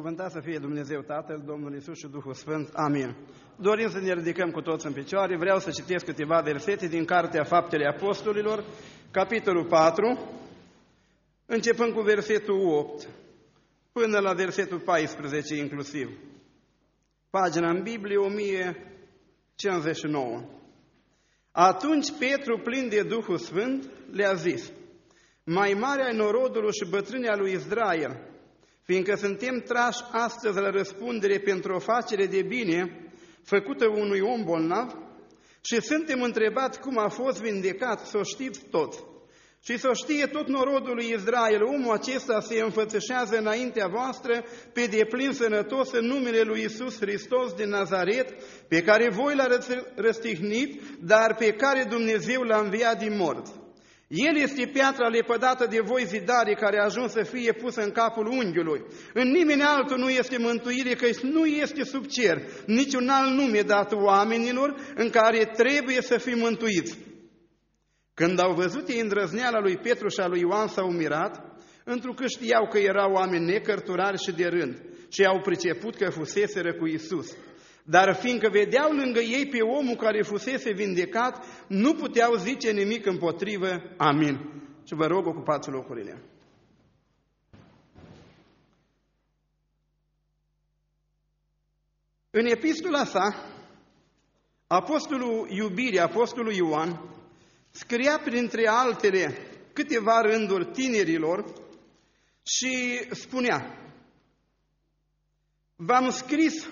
Binecuvântat să fie Dumnezeu Tatăl, Domnul Iisus și Duhul Sfânt. Amin. Dorim să ne ridicăm cu toți în picioare. Vreau să citesc câteva versete din Cartea Faptele Apostolilor, capitolul 4, începând cu versetul 8, până la versetul 14 inclusiv. Pagina în Biblie 1059. Atunci Petru, plin de Duhul Sfânt, le-a zis: mai mare ai norodului și bătrânii al lui Israel, fiindcă suntem trași astăzi la răspundere pentru o facere de bine făcută unui om bolnav și suntem întrebați cum a fost vindecat, să o știți toți. Și să știe tot norodul lui Israel, omul acesta se înfățișează înaintea voastră pe deplin sănătos în numele lui Iisus Hristos din Nazaret, pe care voi l-ați răstignit, dar pe care Dumnezeu l-a înviat din morți. El este piatra lepădată de voi, zidare, care a ajuns să fie pusă în capul unghiului. În nimeni altul nu este mântuire, că nu este sub cer niciun alt nume dat oamenilor în care trebuie să fim mântuiți. Când au văzut ei îndrăzneala lui Petru și a lui Ioan, s-au mirat, întrucât știau că erau oameni necărturari și de rând și au priceput că fuseseră cu Iisus. Dar fiindcă vedeau lângă ei pe omul care fusese vindecat, nu puteau zice nimic împotrivă. Amin. Și vă rog, ocupați locurile. În epistola sa, apostolul iubirii, apostolul Ioan, scria printre altele câteva rânduri tinerilor și spunea: v-am scris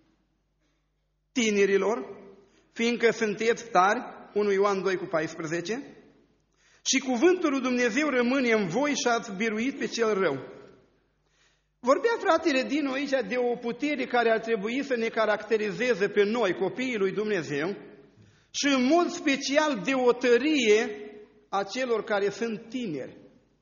tinerilor, fiindcă sunteți tari, 1 Ioan 2,14, și cuvântul lui Dumnezeu rămâne în voi și ați biruit pe cel rău. Vorbea fratele Dinu aici de o putere care ar trebui să ne caracterizeze pe noi, copiii lui Dumnezeu, și în mod special de o tărie a celor care sunt tineri.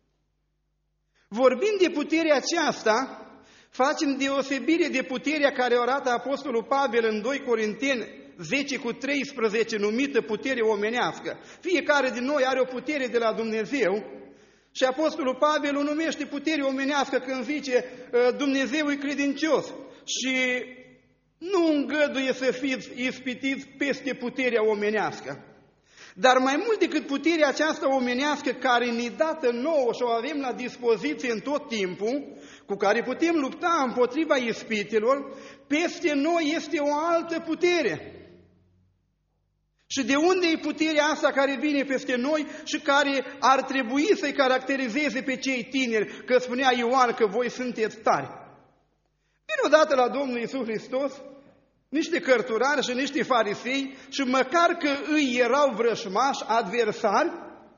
Vorbind de puterea aceasta, facem deosebire de puterea care o arată apostolul Pavel în 2 Corinteni 10,13, numită putere omenească. Fiecare din noi are o putere de la Dumnezeu și apostolul Pavel o numește putere omenească când zice Dumnezeu e credincios și nu îngăduie să fiți ispitiți peste puterea omenească. Dar mai mult decât puterea aceasta omenească care ne dată nouă și o avem la dispoziție în tot timpul, cu care putem lupta împotriva ispitelor, peste noi este o altă putere. Și de unde e puterea asta care vine peste noi și care ar trebui să-i caracterizeze pe cei tineri, că spunea Ioan că voi sunteți tari? Vine odată la Domnul Iisus Hristos niște cărturari și niște farisei și măcar că îi erau vrășmași, adversari,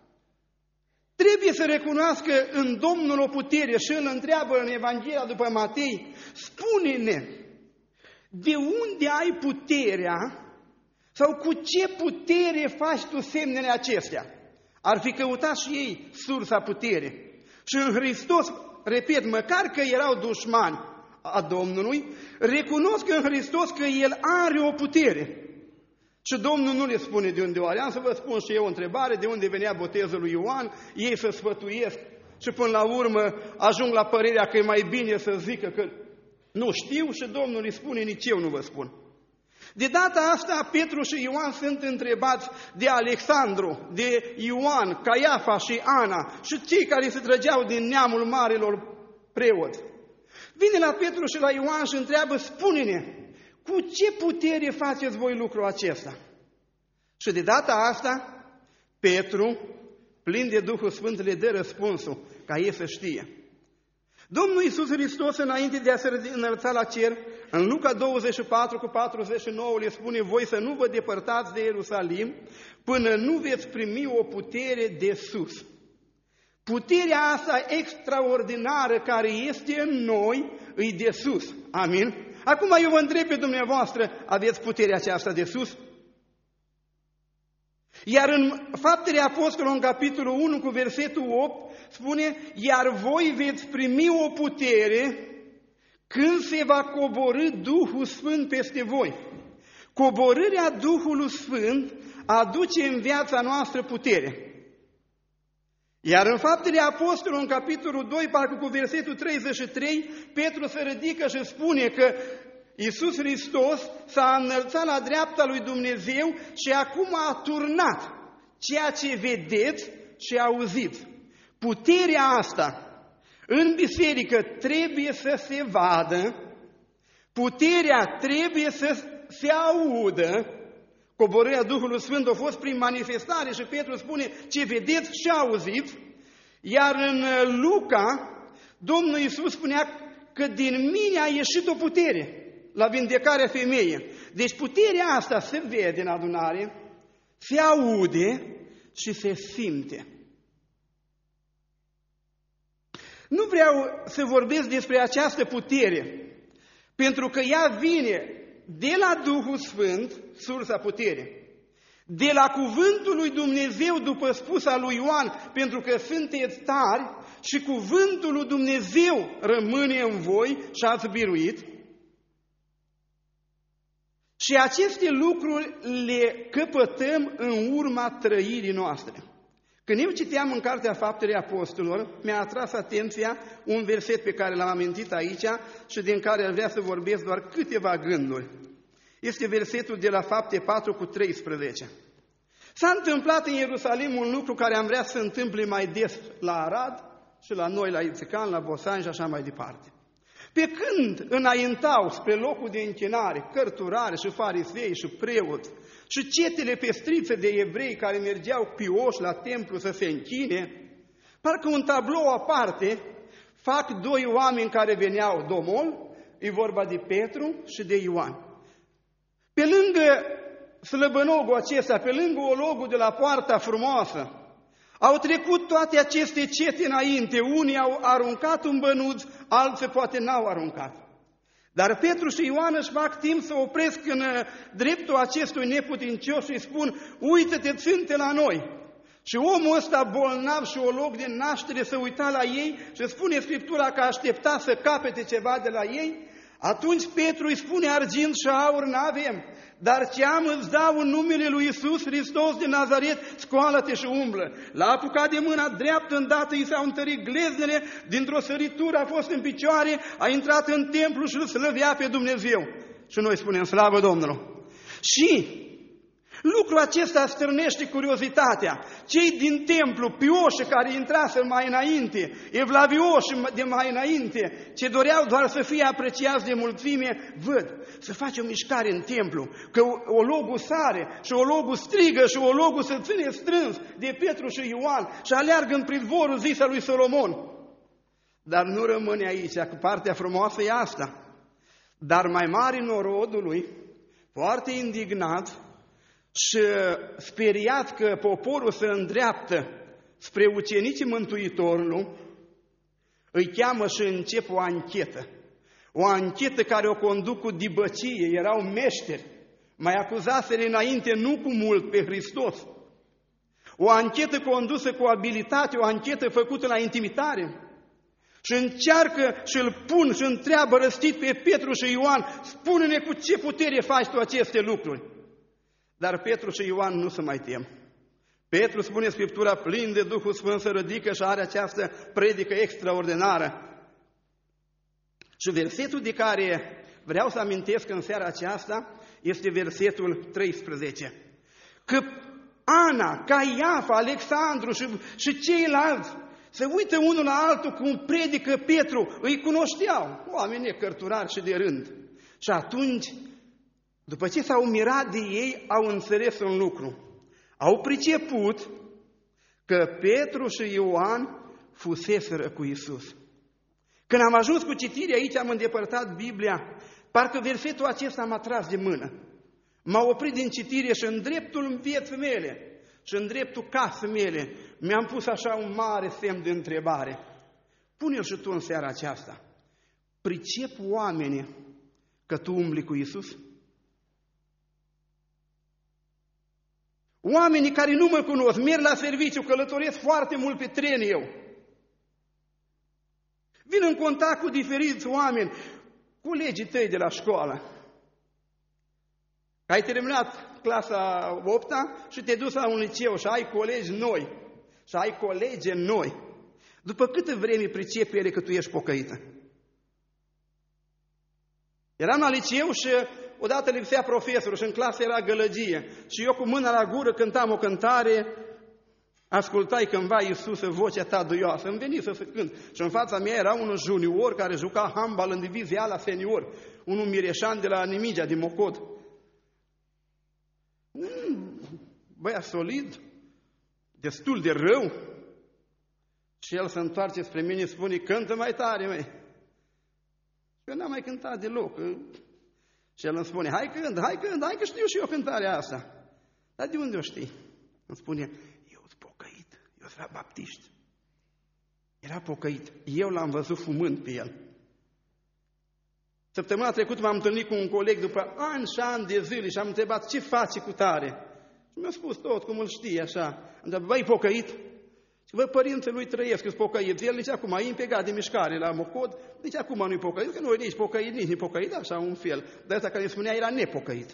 trebuie să recunoască în Domnul o putere și îl întreabă în Evanghelia după Matei: spune-ne, de unde ai puterea sau cu ce putere faci tu semnele acestea? Ar fi căutat și ei sursa putere. Și în Hristos, repet, măcar că erau dușmani a Domnului, recunosc în Hristos că El are o putere. Și Domnul nu le spune de unde o are. Am să vă spun și eu o întrebare: de unde venea botezul lui Ioan? Ei să sfătuiesc și până la urmă ajung la părerea că e mai bine să zică că nu știu și Domnul îi spune: nici eu nu vă spun. De data asta Petru și Ioan sunt întrebați de Alexandru, de Ioan, Caiafa și Ana și cei care se trăgeau din neamul marilor preoți. Vine la Petru și la Ioan și întreabă: spune-ne, cu ce putere faceți voi lucrul acesta? Și de data asta, Petru, plin de Duhul Sfânt, le dă răspunsul, ca ei să știe. Domnul Iisus Hristos, înainte de a se înălța la cer, în Luca 24,49 le spune: voi să nu vă depărtați de Ierusalim până nu veți primi o putere de sus. Puterea asta extraordinară care este în noi, îi de sus. Amin? Acum eu vă întreb pe dumneavoastră: aveți puterea aceasta de sus? Iar în Faptele Apostolilor, în capitolul 1 cu versetul 8, spune: iar voi veți primi o putere când se va coborî Duhul Sfânt peste voi. Coborârea Duhului Sfânt aduce în viața noastră putere. Iar în Faptele Apostolilor, în capitolul 2, parcă cu versetul 33, Petru se ridică și spune că Iisus Hristos s-a înălțat la dreapta lui Dumnezeu și acum a turnat ceea ce vedeți și auziți. Puterea asta în biserică trebuie să se vadă, puterea trebuie să se audă. Coborârea Duhului Sfânt a fost prin manifestare și Petru spune ce vedeți și auziți. Iar în Luca, Domnul Iisus spunea că din mine a ieșit o putere la vindecarea femeii. Deci puterea asta se vede în adunare, se aude și se simte. Nu vreau să vorbesc despre această putere, pentru că ea vine de la Duhul Sfânt, sursa puterii, de la cuvântul lui Dumnezeu după spusa lui Ioan, pentru că sunteți tari și cuvântul lui Dumnezeu rămâne în voi și ați biruit. Și aceste lucruri le căpătăm în urma trăirii noastre. Când eu citeam în Cartea Faptele Apostolilor, mi-a atras atenția un verset pe care l-am amintit aici și din care ar vrea să vorbesc doar câteva gânduri. Este versetul de la Fapte 4:13. S-a întâmplat în Ierusalim un lucru care am vrea să se întâmple mai des la Arad și la noi, la Ițican, la Bosani și așa mai departe. Pe când înaintau spre locul de închinare cărturari și farisei și preoți și cetele pestrițe de evrei care mergeau pioși la templu să se închine, parcă un tablou aparte fac doi oameni care veneau domol, e vorba de Petru și de Ioan. Pe lângă slăbănogul acesta, pe lângă ologul de la Poarta Frumoasă, au trecut toate aceste cete înainte. Unii au aruncat un bănuț, alții poate n-au aruncat. Dar Petru și Ioan își fac timp să opresc în dreptul acestui neputincios și îi spun: uită-te, ținte la noi. Și omul ăsta bolnav și olog de naștere se uita la ei și spune Scriptura că aștepta să capete ceva de la ei. Atunci Petru îi spune: argint și aur n-avem, dar ce am îți dau în numele lui Iisus Hristos din Nazaret, scoală-te și umblă. L-a apucat de mâna dreaptă, îndată i s-au întărit gleznele, dintr-o săritură a fost în picioare, a intrat în templu și îl slăvea pe Dumnezeu. Și noi spunem: slavă Domnului! Și lucrul acesta stârnește curiozitatea. Cei din templu, pioși care intrase mai înainte, evlavioși de mai înainte, ce doreau doar să fie apreciați de mulțime, văd, să face o mișcare în templu, că ologul sare și ologul strigă și ologul se ține strâns de Petru și Ioan și aleargă în pridvorul zis al lui Solomon. Dar nu rămâne aici, că partea frumoasă e asta. Dar mai mare norodul lui, foarte indignat și speriat că poporul se îndreaptă spre ucenicii Mântuitorului, îi cheamă și încep o anchetă. O anchetă care o conduc cu dibăcie, erau meșteri, mai acuzaseră înainte nu cu mult pe Hristos. O anchetă condusă cu abilitate, o anchetă făcută la intimitare. Și încearcă și îl pun și întreabă răstit pe Petru și Ioan: spune-ne cu ce putere faci tu aceste lucruri. Dar Petru și Ioan nu se mai tem. Petru, spune Scriptura, plin de Duhul Sfânt, se ridică și are această predică extraordinară. Și versetul de care vreau să amintesc în seara aceasta este versetul 13. Că Ana, Caiafa, Alexandru și ceilalți se uită unul la altul cum predică Petru, îi cunoșteau, oameni necărturari și de rând. Și atunci, după ce s-au mirat de ei, au înțeles un lucru. Au priceput că Petru și Ioan fuseseră cu Iisus. Când am ajuns cu citirea aici, am îndepărtat Biblia, parcă versetul acesta m-a tras de mână. M-a oprit din citire și în dreptul vieții mele și în dreptul casei mele mi-am pus așa un mare semn de întrebare. Pune-l și tu în seara aceasta. Pricep oamenii că tu umbli cu Iisus? Oamenii care nu mă cunosc, merg la serviciu, călătoresc foarte mult pe tren eu. Vin în contact cu diferiți oameni, colegii tăi de la școală. Ai terminat clasa 8-a și te-ai dus la un liceu și ai colegi noi. și ai colegi noi, după câtă vreme pricepi ele că tu ești pocăită? Eram la liceu și odată lipsea profesorul și în clasă era gălăgie. Și eu cu mâna la gură cântam o cântare, ascultai cândva, Iisuse, vocea ta duioasă. Îmi veni să cânt. Și în fața mea era unul junior care juca handbal în divizia la senior. Unul Mireșan de la Nimigea, din Mocod. Băiat solid, destul de rău. Și el se întoarce spre mine și spune, cântă mai tare, măi. Eu n-am mai cântat deloc. Și el îmi spune, hai că știu și eu cântarea asta. Dar de unde o știi? Îmi spune, eu sunt pocăit, eu sunt la baptiști. Era pocăit, eu l-am văzut fumând pe el. Săptămâna trecută m-am întâlnit cu un coleg după ani și ani de zile și am întrebat, ce face cu tare? Și mi-a spus tot, cum îl știe, așa. Am întrebat, băi, pocăit? Și vă, părinții lui trăiesc, că-s pocăit. El nici acum e impegat de mișcare la Mocod, nici acum nu-i pocăit, că nu e nici pocăit, nici pocăit, așa un fel. Dar ăsta care îmi spunea era nepocăit.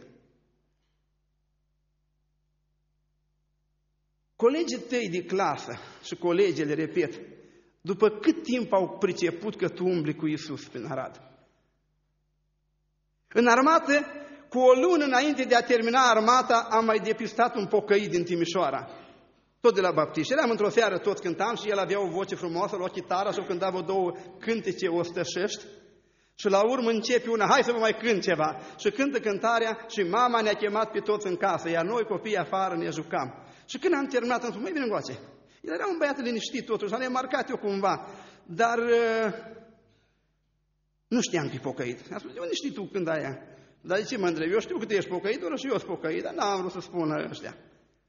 Colegii tăi de clasă și colegele, repet, după cât timp au priceput că tu umbli cu Iisus prin Arad? În armată, cu o lună înainte de a termina armata, am mai depistat un pocăit din Timișoara. Tot de la baptiști. Eram într-o seară, toți cântam și el avea o voce frumoasă, lua chitara și o cânta vă două cântece ostășești. Și la urmă începe una, hai să vă mai cânt ceva. Și cântă cântarea și mama ne-a chemat pe toți în casă, iar noi copiii afară ne jucam. Și când am terminat, am spus, măi, bine încoace. El era un băiat liniștit totuși, l-am marcat eu cumva, dar nu știam că e pocăit. Am spus, de unde știi tu când aia? Dar de ce mă întreb? Eu știu că tu ești pocăit, doar și eu sunt pocăit, dar n-am vrut să spun ăștia.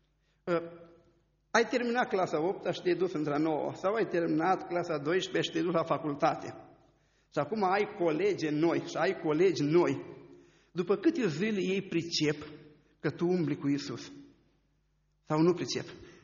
Ai terminat clasa 8 și te-ai dus într-a 9, sau ai terminat clasa 12 și te-ai dus la facultate. Și acum ai colegi noi și ai colegi noi. După câte zile ei pricep că tu umbli cu Iisus? Sau nu pricep?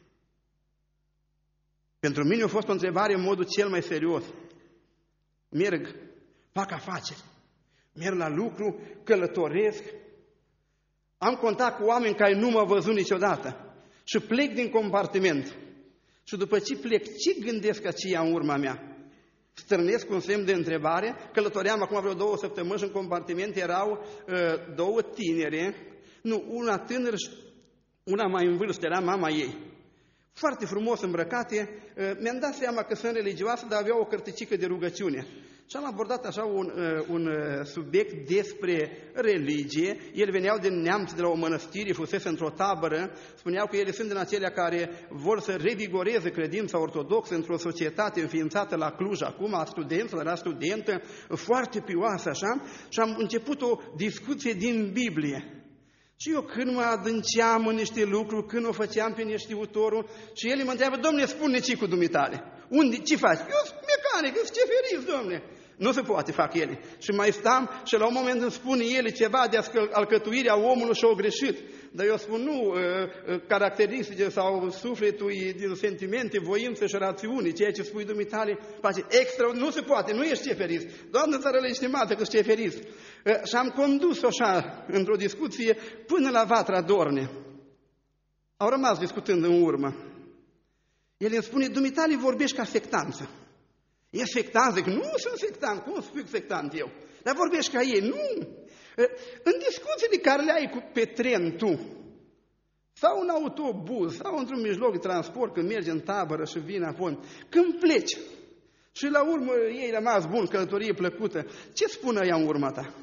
Pentru mine a fost o întrebare în modul cel mai serios. Merg, fac afaceri, merg la lucru, călătoresc, am contact cu oameni care nu m-au văzut niciodată. Și plec din compartiment. Și după ce plec, ce gândesc aceia în urma mea? Stârnesc un semn de întrebare. Călătoream acum vreo 2 săptămâni și în compartiment erau 2 tinere, nu, una tânără și una mai în vârstă, era mama ei. Foarte frumos îmbrăcate, mi-am dat seama că sunt religioase, dar aveau o cărticică de rugăciune. Și am abordat așa un subiect despre religie. Ele veneau din neamț de la o mănăstire, fusese într-o tabără, spuneau că ele sunt din acelea care vor să revigoreze credința ortodoxă într-o societate înființată la Cluj acum, studentul era studentă, foarte pioasă așa, și am început o discuție din Biblie. Și eu când mă adânceam în niște lucruri, când o făceam pe neștiutorul, și el mă întreabă, domne, spune ce cu dumitale? Unde, ce faci? Eu sunt mecanic, eu sunt ceferist, domne. Nu se poate, fac ele. Și mai stam și la un moment îmi spune ele ceva de alcătuirea omului și-au greșit. Dar eu spun, nu, caracteristice sau sufletul din sentimente, voință și rațiune, ceea ce spui dumitale, face extra, nu se poate, nu ești ceferist. Doamne, țărăle, estimată că ești ceferist. Și am condus așa, într-o discuție, până la Vatra Dorne. Au rămas discutând în urmă. El îmi spune, dumitale vorbești ca sectanță. E sectant? Zic, nu sunt sectant, cum spui sectant eu? Dar vorbești ca ei, nu. În discuțiile care le ai pe tren tu, sau în autobuz, sau într-un mijloc de transport, când mergi în tabără și vii înapoi, când pleci și la urmă ei rămas bun, călătorie plăcută, ce spune ea în urma ta?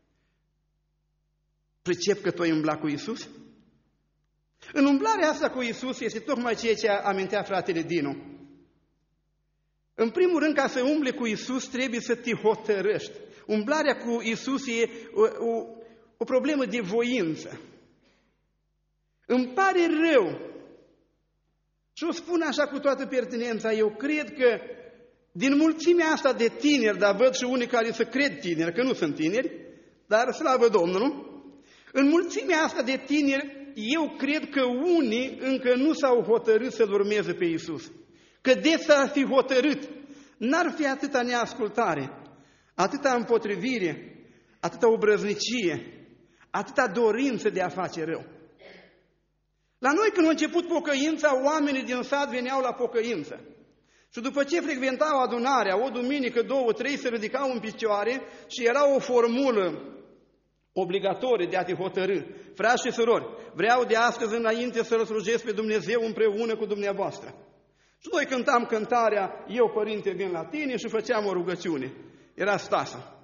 Pricep că tu ai umblat cu Iisus? În umblarea asta cu Iisus este tocmai ceea ce amintea fratele Dinu. În primul rând, ca să umble cu Iisus, trebuie să te hotărăști. Umblarea cu Iisus e o problemă de voință. Îmi pare rău și o spun așa cu toată pertinența, eu cred că din mulțimea asta de tineri, dar văd și unii care se cred tineri, că nu sunt tineri, dar slavă Domnului, în mulțimea asta de tineri, eu cred că unii încă nu s-au hotărât să-L urmeze pe Iisus. Că de s-ar fi hotărât, n-ar fi atâta neascultare, atâta împotrivire, atâta obrăznicie, atâta dorință de a face rău. La noi când a început pocăința, oamenii din sat veneau la pocăință. Și după ce frecventau adunarea, o duminică, 2, 3, se ridicau în picioare și era o formulă obligatorie de a te hotărâ. Frați și surori, vreau de astăzi înainte să-L slujesc pe Dumnezeu împreună cu dumneavoastră. Și noi cântam cântarea, eu, Părinte, vin la tine și făceam o rugăciune. Era stasă.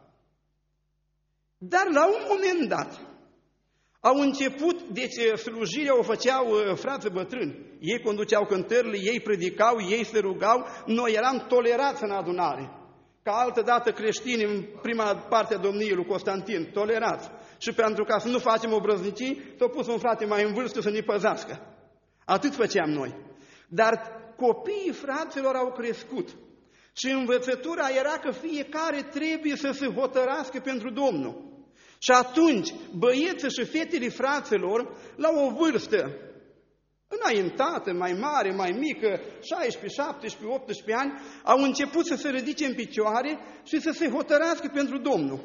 Dar la un moment dat au început, deci slujirea o făceau frați bătrâni. Ei conduceau cântările, ei predicau, ei se rugau, noi eram tolerați în adunare. Ca altădată creștini în prima parte a domniei lui Constantin, tolerați. Și pentru ca să nu facem obrăznicii, s-a pus un frate mai în vârstă să ne păzească. Atât făceam noi. Dar copiii fraților au crescut. Și învățătura era că fiecare trebuie să se hotărască pentru Domnul. Și atunci, băieții și fetele fraților, la o vârstă înaintată, mai mare, mai mică, 16, 17, 18 ani, au început să se ridice în picioare și să se hotărască pentru Domnul.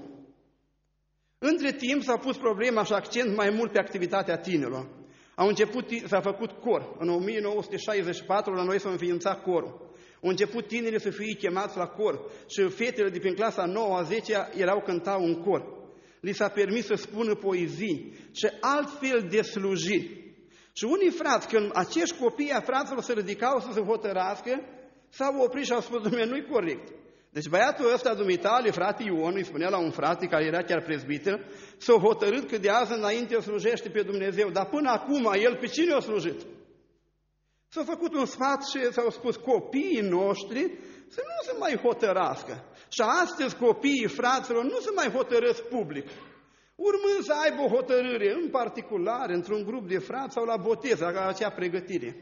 Între timp s-a pus problema și accent mai mult pe activitatea tinerilor. S-a făcut cor. În 1964 la noi s-a înființat corul. Au început tinerii să fie chemați la cor și fetele de prin clasa 9-a, 10-a cântau în cor. Li s-a permis să spună poezii și altfel de slujiri. Și unii frați, când acești copii a fraților se ridicau să se hotărască, s-au oprit și au spus, Dumnezeu, nu-i corect. Deci băiatul ăsta dumitale, frate Ion, îi spunea la un frate care era chiar prezbiter, s-a hotărât că de azi înainte o slujește pe Dumnezeu, dar până acum el pe cine a slujit? S-a făcut un sfat și s-au spus copiii noștri să nu se mai hotărască. Și astăzi copiii fraților nu se mai hotărăsc public. Urmând să aibă o hotărâre în particular, într-un grup de frați sau la botez, la acea pregătire.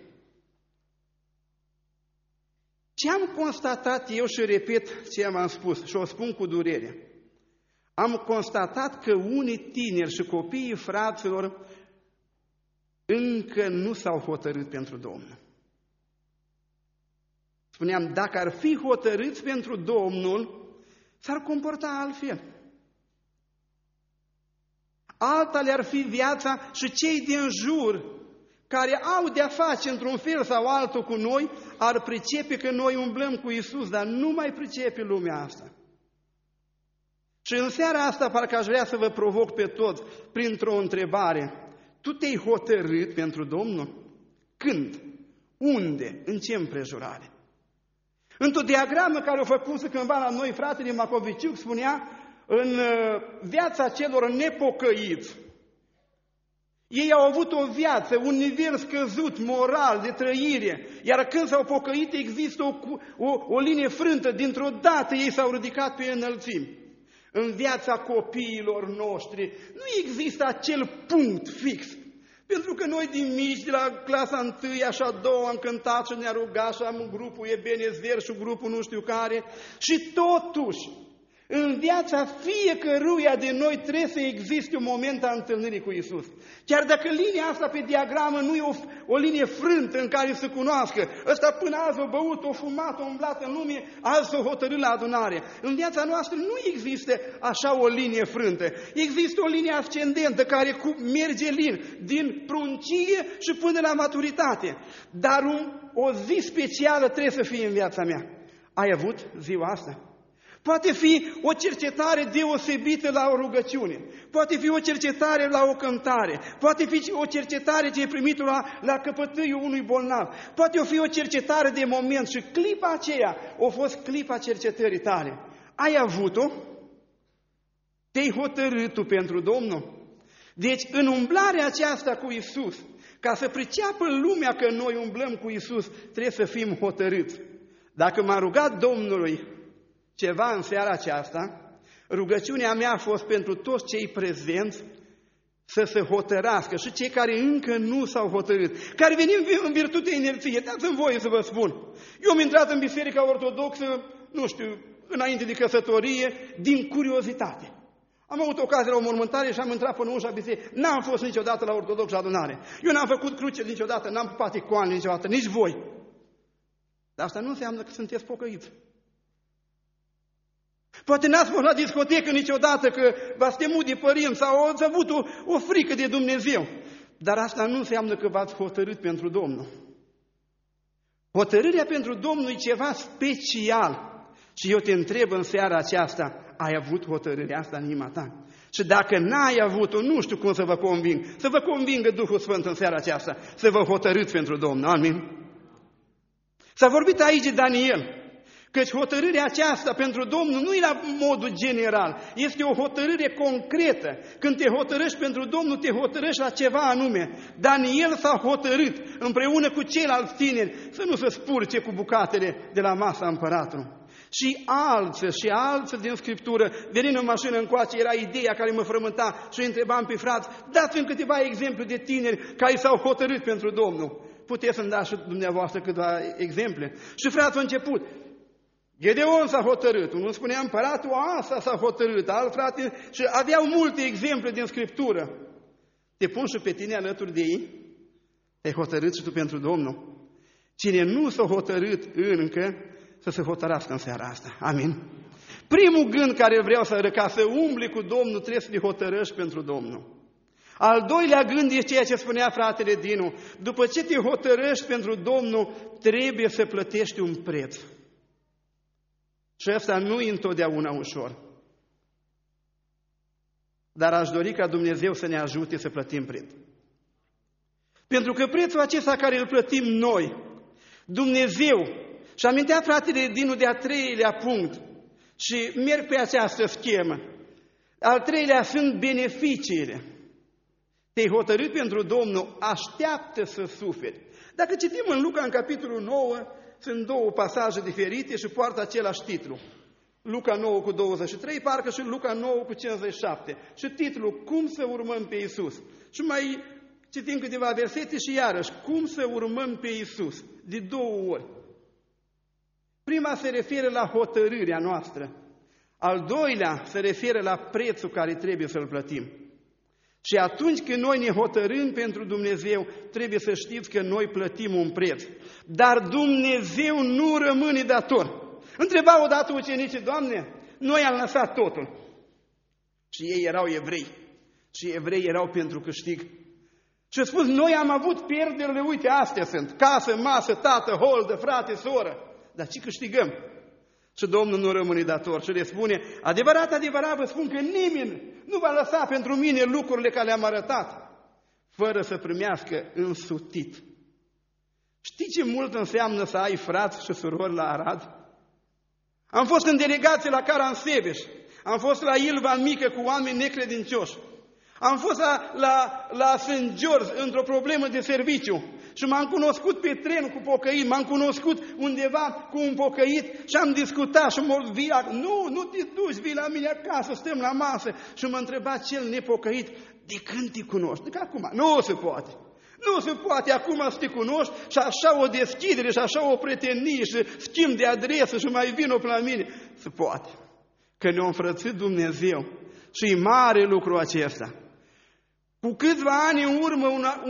Ce am constatat eu și repet ce am spus și o spun cu durere. Am constatat că unii tineri și copiii fraților încă nu s-au hotărât pentru Domnul. Spuneam, dacă ar fi hotărâți pentru Domnul, s-ar comporta altfel. Alta le-ar fi viața și cei din jur, care au de-a face într-un fel sau altul cu noi, ar pricepe că noi umblăm cu Iisus, dar nu mai pricepe lumea asta. Și în seara asta parcă aș vrea să vă provoc pe toți printr-o întrebare. Tu te-ai hotărât pentru Domnul? Când? Unde? În ce împrejurare? Într-o diagramă care o făcuse cândva la noi fratele Macoviciuc spunea, în viața celor nepocăiți, ei au avut o viață, un nivel scăzut, moral, de trăire, iar când s-au pocăit există o linie frântă, dintr-o dată ei s-au ridicat pe înălțimi. În viața copiilor noștri nu există acel punct fix. Pentru că noi din mici, de la clasa 1 și a 2 am cântat și ne-a rugat și am grupul Ebenezer și grupul nu știu care. Și totuși, în viața fiecăruia de noi trebuie să existe un moment a întâlnirii cu Iisus. Chiar dacă linia asta pe diagramă nu e o linie frântă în care să cunoască. Ăsta până azi a băut, a fumat, a umblat în lume, azi s-a hotărât la adunare. În viața noastră nu există așa o linie frântă. Există o linie ascendentă care merge din pruncie și până la maturitate. Dar o zi specială trebuie să fie în viața mea. Ai avut ziua asta? Poate fi o cercetare deosebită la o rugăciune, poate fi o cercetare la o cântare, poate fi o cercetare ce ai primit la căpătâiul unui bolnav, poate fi o cercetare de moment și clipa aceea a fost clipa cercetării tale. Ai avut-o? Te-ai hotărât tu pentru Domnul? Deci în umblarea aceasta cu Iisus, ca să priceapă lumea că noi umblăm cu Iisus, trebuie să fim hotărâți. Dacă m-a rugat Domnului ceva în seara aceasta, rugăciunea mea a fost pentru toți cei prezenți să se hotărască și cei care încă nu s-au hotărât, care venim în virtutea inerției. Dați-mi voie să vă spun. Eu am intrat în Biserica Ortodoxă, nu știu, înainte de căsătorie, din curiozitate. Am avut ocazie la o mormântare și am intrat până ușa bisericii. N-am fost niciodată la ortodoxă adunare. Eu n-am făcut cruce niciodată, n-am pupat icoane niciodată, nici voi. Dar asta nu înseamnă că sunteți pocăiți. Poate n-ați fost la discotecă niciodată că v-ați temut de părinți sau ați avut o frică de Dumnezeu. Dar asta nu înseamnă că v-ați hotărât pentru Domnul. Hotărârea pentru Domnul e ceva special. Și eu te întreb în seara aceasta, ai avut hotărârea asta în inima ta? Și dacă n-ai avut-o, nu știu cum să vă conving. Să vă convingă Duhul Sfânt în seara aceasta, să vă hotărâți pentru Domnul. Amin? S-a vorbit aici de Daniel, căci hotărârea aceasta pentru Domnul nu e la modul general, este o hotărâre concretă. Când te hotărăști pentru Domnul, te hotărăști la ceva anume. Daniel s-a hotărât împreună cu ceilalți tineri să nu se spurce cu bucatele de la masa împăratului. Și alții din Scriptură, venind în mașină încoace, era ideea care mă frământa și îi întrebam pe frați, dați-mi câteva exemple de tineri care s-au hotărât pentru Domnul. Puteți să-mi dați și dumneavoastră câteva exemple. Și frații au început. Gedeon s-a hotărât, unul spunea împăratul Asa s-a hotărât, alt frate, și aveau multe exemple din Scriptură. Te pun și pe tine alături de ei? Te-ai hotărât și tu pentru Domnul? Cine nu s-a hotărât încă, să se hotărască în seara asta. Amin? Primul gând care vreau să arăt, ca să umbli cu Domnul, trebuie să te hotărăști pentru Domnul. Al doilea gând este ceea ce spunea fratele Dinu. După ce te hotărăști pentru Domnul, trebuie să plătești un preț. Și asta nu e întotdeauna ușor. Dar aș dori ca Dumnezeu să ne ajute să plătim preț. Pentru că prețul acesta care îl plătim noi, Dumnezeu, și amintea fratele Dinu de a treilea punct și merg pe această schemă. Al treilea sunt beneficiile. Te-ai hotărât pentru Domnul, așteaptă să suferi. Dacă citim în Luca, în capitolul 9, sunt două pasaje diferite și poartă același titlu. Luca 9 cu 23, parcă și Luca 9 cu 57. Și titlul, cum să urmăm pe Iisus. Și mai citim câteva versete și iarăși, cum să urmăm pe Iisus. De două ori. Prima se referă la hotărârea noastră. Al doilea se referă la prețul care trebuie să-l plătim. Și atunci când noi ne hotărâm pentru Dumnezeu, trebuie să știți că noi plătim un preț. Dar Dumnezeu nu rămâne dator. Întreba odată ucenicii, Doamne, noi am lăsat totul. Și ei erau evrei. Și evrei erau pentru câștig. Și a spus, noi am avut pierderile, uite, astea sunt. Casă, masă, tată, holdă, frate, soră. Dar ce câștigăm? Și Domnul nu rămâne dator și le spune, adevărat, adevărat, vă spun că nimeni nu va lăsa pentru mine lucrurile care le-am arătat, fără să primească însutit. Știi ce mult înseamnă să ai frați și surori la Arad? Am fost în delegație la Caransebeș, am fost la Ilva Mică cu oameni necredincioși, am fost la St. George într-o problemă de serviciu și m-am cunoscut pe tren cu pocăit, m-am cunoscut undeva cu un pocăit și am discutat și nu te duci, vii la mine acasă, stăm la masă. Și m-a întrebat cel nepocăit, de când te cunoști? Că acum nu se poate. Nu se poate acum să te cunoști și așa o deschidere și așa o prietenie și schimb de adresă și mai vin-o pe la mine. Se poate. Că ne-a înfrățit Dumnezeu și e mare lucru acesta. Cu câțiva ani în urmă,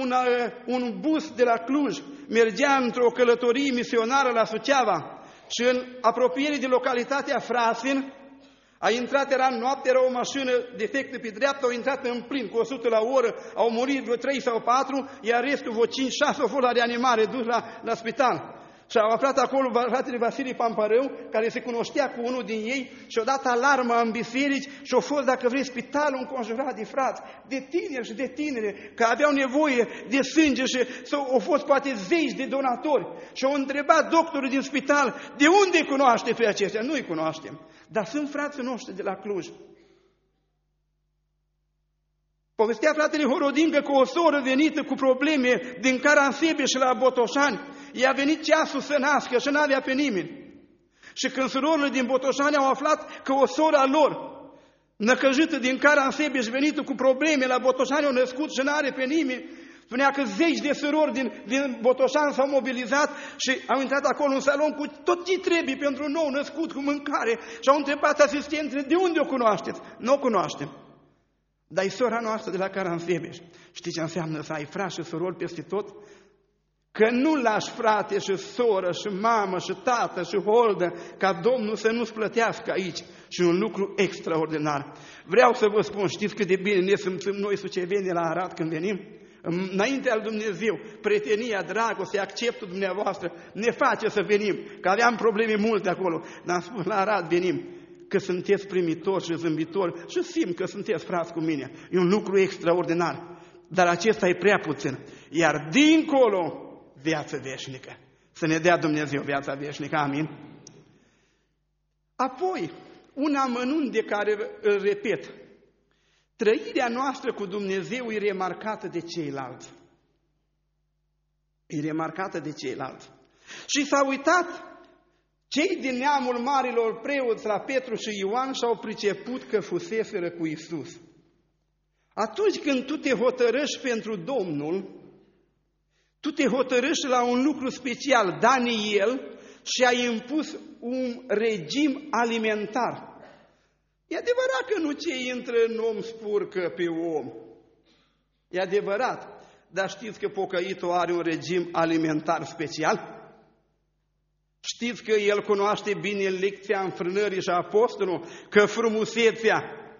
un bus de la Cluj mergea într-o călătorie misionară la Suceava și în apropiere de localitatea Frasin, a intrat, era noapte, era o mașină defectă pe dreapta, au intrat în plin cu 100 la oră, au murit vreo 3 sau 4, iar restul, vreo 5-6, au fost la reanimare, dus la spital. Și au aflat acolo fratele Vasile Pamparău, care se cunoștea cu unul din ei și a dat alarma în biserici și a fost, dacă vrei, spitalul înconjurat de frați, de tineri și de tinere, că aveau nevoie de sânge și au fost poate zeci de donatori. Și au întrebat doctorul din spital, de unde îi cunoaște pe aceștia? Nu îi cunoaștem, dar sunt frații noștri de la Cluj. Povestea fratele Horodin că cu o soră venită cu probleme din Caransebeș și la Botoșani, i-a venit ceasul să nască și n-avea pe nimeni. Și când surorile din Botoșani au aflat că o soră a lor, năcăjită din Caransebeș, venită cu probleme la Botoșani, au născut și n-are pe nimeni, spunea că zeci de surori din Botoșani s-au mobilizat și au intrat acolo în salon cu tot ce trebuie pentru un nou născut, cu mâncare, și au întrebat asistentele, de unde o cunoașteți? Nu o cunoaștem. Dar e sora noastră de la Caransebeș. Știi ce înseamnă să ai frați și surori peste tot? Că nu lași frate și soră și mamă și tată și holdă ca Domnul să nu-ți plătească aici. Și un lucru extraordinar. Vreau să vă spun, știți cât de bine ne simțim noi suceveni la Arad când venim? înaintea lui Dumnezeu, prietenia, dragostea, acceptul dumneavoastră ne face să venim, că aveam probleme multe acolo, dar am spus la Arad venim, că sunteți primitori și zâmbitori și simt că sunteți frați cu mine. E un lucru extraordinar, dar acesta e prea puțin. Iar dincolo, viață veșnică. Să ne dea Dumnezeu viața veșnică, amin? Apoi, un amănunt de care îl repet, trăirea noastră cu Dumnezeu e remarcată de ceilalți. E remarcată de ceilalți. Și s-a uitat, cei din neamul marilor preoți la Petru și Ioan și-au priceput că fuseseră cu Iisus. Atunci când tu te hotărăști pentru Domnul, tu te hotărăști la un lucru special. Daniel și-a impus un regim alimentar. E adevărat că nu ce intră în om spurcă pe om. E adevărat. Dar știți că pocăitul are un regim alimentar special? Știți că el cunoaște bine lecția înfrânării și apostolul? Că frumusețea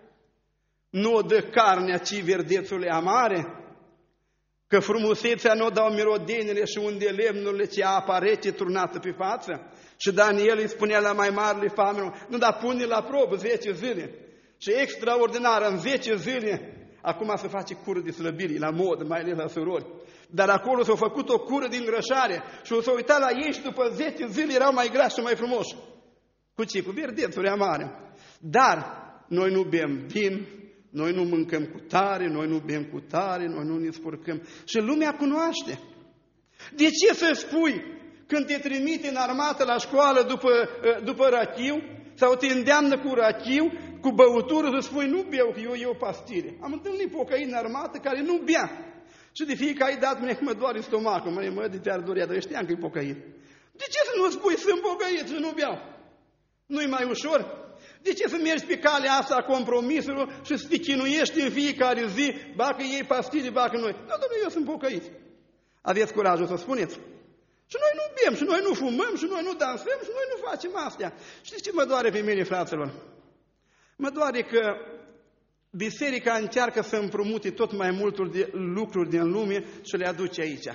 nu o dă carnea, ci verdețurile amare? Că frumusețea nu o dau mirodenile și unde lemnurile, ci apa rece turnată pe față? Și Daniel îi spunea la mai marile famelor, nu, dar pune la probă 10 zile. Și extraordinar, în 10 zile, acum se face cură de slăbire, la modă, mai ales la surori. Dar acolo s-a făcut o cură de îngrășare și o s-a uitat la ei și după 10 zile erau mai grași și mai frumoși. Cu ce? Cu verdețuri amare. Dar noi nu bem vin, noi nu mâncăm cu tare, noi nu bem cu tare, noi nu ne spurcăm. Și lumea cunoaște. De ce să spui când te trimite în armată la școală după rachiu sau te îndeamnă cu rachiu, cu băutură, să spui nu beau, că eu pastile. Am întâlnit pocăi în armată care nu bea. Și de fiecare dată mă că mă doare stomacul, mă de te-ar durea, dar eu știam că e pocăit. De ce să nu spui sunt pocăit și nu beau? Nu-i mai ușor? De ce să mergi pe calea asta a compromisului și să te chinuiești în fiecare zi, bacă ei pastile, bacă noi? Da, domnule, eu sunt pocăit. Aveți curajul să spuneți? Și noi nu bem, și noi nu fumăm, și noi nu dansăm, și noi nu facem astea. Știți ce mă doare pe mine, fraților? Mă doare că biserica încearcă să împrumute tot mai multe lucruri din lume și le aduce aici.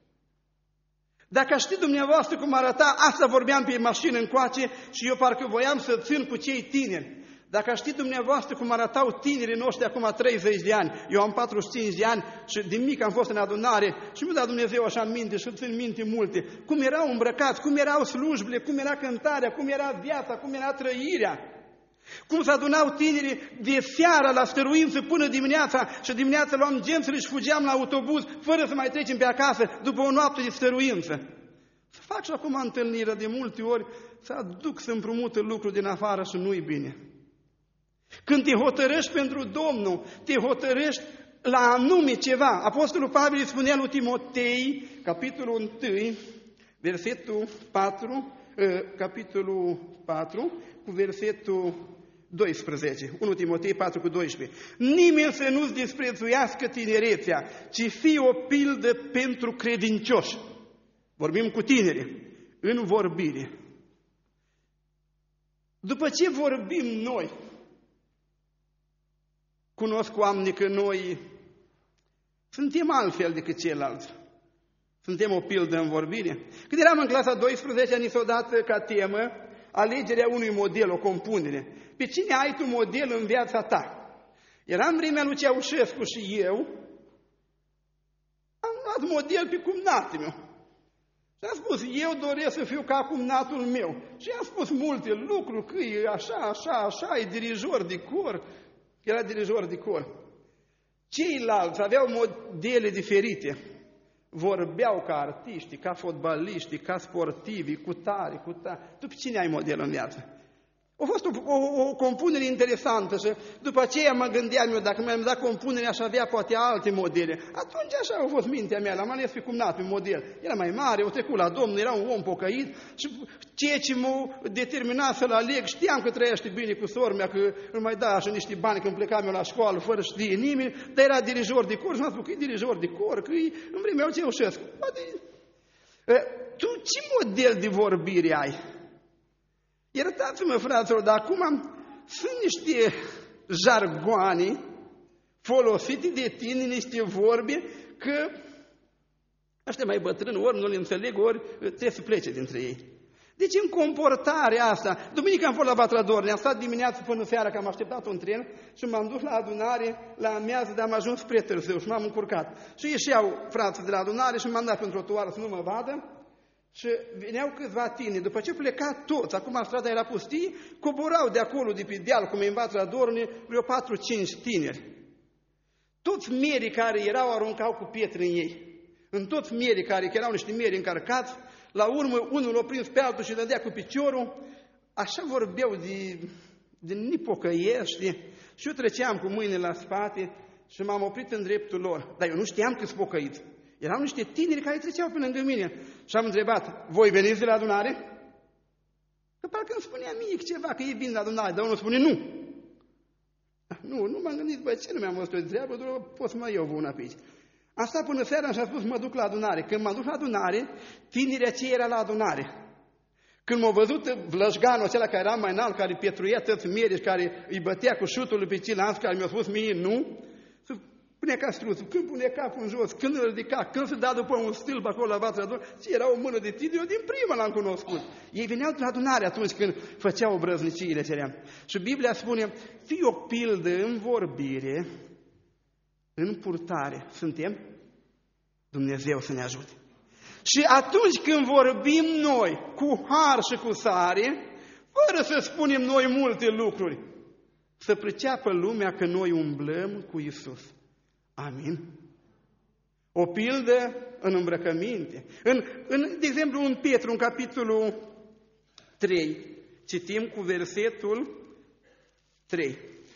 Dacă știți dumneavoastră cum arăta, asta vorbeam pe mașină încoace și eu parcă voiam să țin cu cei tineri. Dacă știți dumneavoastră cum arătau tinerii noștri acum 30 de ani, eu am 45 de ani și din mic am fost în adunare și mi-a dat Dumnezeu așa în minte și țin minte multe. Cum erau îmbrăcați, cum erau slujbele, cum era cântarea, cum era viața, cum era trăirea. Cum se adunau tinerii de seara la stăruință până dimineața și dimineața luam gențele și fugeam la autobuz fără să mai trecem pe acasă după o noapte de stăruință. Să fac și acum întâlnire de multe ori, să aduc să împrumută lucruri din afară și nu-i bine. Când te hotărăști pentru Domnul, te hotărăști la anume ceva. Apostolul Pavel îi spunea lui Timotei, capitolul 1, versetul 4, capitolul 4, cu versetul 12. 1 Timotei 4 cu 12. Nimeni să nu-ți disprețuiască tinerețea, ci fii o pildă pentru credincioși. Vorbim cu tineri, în vorbire. După ce vorbim noi, cunosc oameni că noi suntem altfel decât ceilalți. Suntem o pildă în vorbire. Când eram în clasa 12, ni s-a dat ca temă alegerea unui model, o compunere. Pe cine ai tu model în viața ta? Era în vremea lui Ceaușescu și eu am luat model pe cumnatul meu. Și am spus, eu doresc să fiu ca cumnatul meu. Și am spus multe lucruri, că e așa, e dirijor de cor. Era dirijor de cor. Ceilalți aveau modele diferite. Vorbeau ca artiști, ca fotbaliști, ca sportivi, cu tare. Tu pe cine ai model în viață? A fost o compunere interesantă și după aceea mă gândeam eu, dacă mi-am dat compunere, aș avea poate alte modele. Atunci așa a fost mintea mea, l-am ales pe cumnatul model. Era mai mare, o trecut la Domnul, era un om pocăit și ceea ce m-a determinat să-l aleg, știam că trăiește bine cu sora mea, că îmi mai da așa niște bani când plecam eu la școală, fără știe nimeni, dar era dirijor de cor și m-a spus că e dirijor de cor, că e în vremea lui Ceaușescu. Tu ce model de vorbire ai? Iertați-mă, fraților, dar acum sunt niște jargoane folosite de tine, niște vorbe, că ăștia mai bătrâni ori nu le înțeleg, ori trebuie să plece dintre ei. Deci în comportarea asta, duminică am fost la Vatra Dornei, am stat dimineața până seara, că am așteptat un tren și m-am dus la adunare la amiază, dar am ajuns spre târziu și m-am încurcat. Și ieșeau frații de la adunare și m-am dat pe trotuar să nu mă vadă și veneau câțiva tineri. După ce pleca toți, acum strada era pustie, coborau de acolo, de pe deal, cum e în Vatra Dornei, vreo 4-5 tineri. Toți mierii care erau aruncau cu pietre în ei. În toți mierii care erau niște mieri încărcați, la urmă unul l-a prins pe altul și dădea cu piciorul, așa vorbeau de nipocăiești. Și eu treceam cu mâinile la spate și m-am oprit în dreptul lor. Dar eu nu știam că-s pocăiți. Erau niște tineri care treceau pe lângă mine. Și am întrebat, voi veniți de la adunare? Că parcă îmi spunea mie ceva, că ei vin la adunare, dar unul spune nu. Nu m-am gândit, băi, ce nu mi-am văzut de treabă, doar pot să mă iau una pe aici. Am stat până seara și am spus, mă duc la adunare. Când m-am dus la adunare, tinerii aceia era la adunare. Când m-a văzut vlășganul acela care era mai înalt, care pietruia toți mierii, care îi bătea cu șutul pe ceilalți, care mi-a spus mie nu, să punea ca struțul, când punea capul în jos, când îl ridica, când se da după un stâlp acolo la Vatra Dornei, și era o mână de tineri, eu din prima l-am cunoscut. Ei veneau la adunare atunci când făceau obrăzniciile ceream. Și Biblia spune, fii o pildă în vorbire, în purtare. Suntem? Dumnezeu să ne ajute. Și atunci când vorbim noi cu har și cu sare, fără să spunem noi multe lucruri, să priceapă lumea că noi umblăm cu Iisus. Amin? O pildă în îmbrăcăminte. De exemplu, în Petru, în capitolul 3, citim cu versetul 3.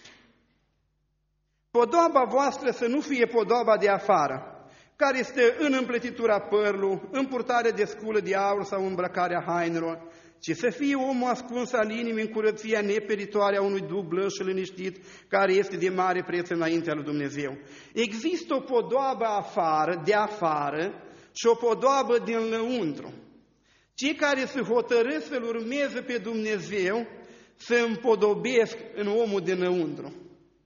Podoaba voastră să nu fie podoaba de afară, care este în împletitura părului, în purtare de sculă de aur sau îmbrăcarea hainelor, ci să fie omul ascuns al inimii în curăția neperitoare a unui duh blând și liniștit, care este de mare preț înaintea lui Dumnezeu. Există o podoabă de afară și o podoabă din lăuntru. Cei care se hotărăsc să-L urmeze pe Dumnezeu se împodobesc în omul dinăuntru.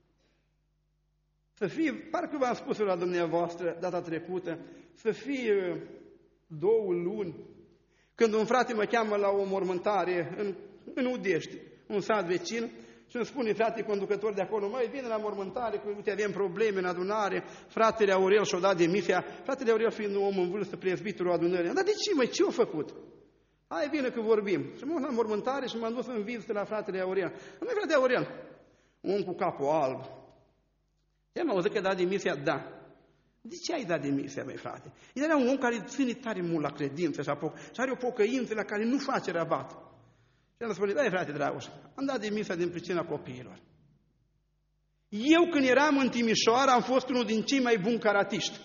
Să fie, parcă v-am spus la dumneavoastră data trecută, să fie 2 luni, când un frate mă cheamă la o mormântare în Udești, un sat vecin, și îmi spune frate conducător de acolo, măi, vine la mormântare, că uite, avem probleme în adunare, fratele Aurel și-o dat demisia, fratele Aurel fiind un om în vârstă, prezbitorul adunării. Dar de ce, măi, ce-o făcut? Hai, vine că vorbim. Și m-am la mormântare și m-am dus în vizită la fratele Aurel. Măi, frate Aurel, un cu capul alb. I-am auzit că a dat demisia? Da. De ce ai dat demisia, măi, frate? El era un om care ține tare mult la credință și are o pocăință la care nu face rabat. Și el spune, băi, frate Dragoș, am dat demisia din pricina copiilor. Eu, când eram în Timișoara, am fost unul din cei mai buni caratiști.